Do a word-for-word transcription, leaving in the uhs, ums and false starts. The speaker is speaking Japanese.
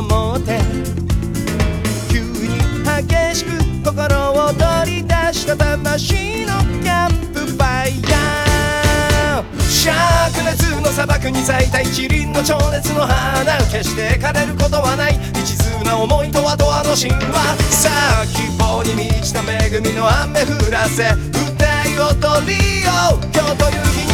思って急に激しく心を取り出した魂のキャンプファイヤー。灼熱の砂漠に咲いた一輪の情熱の花、決して枯れることはない一途な思いとはとわの神話。さあ希望に満ちた恵みの雨降らせ、歌い踊りよ今日という日に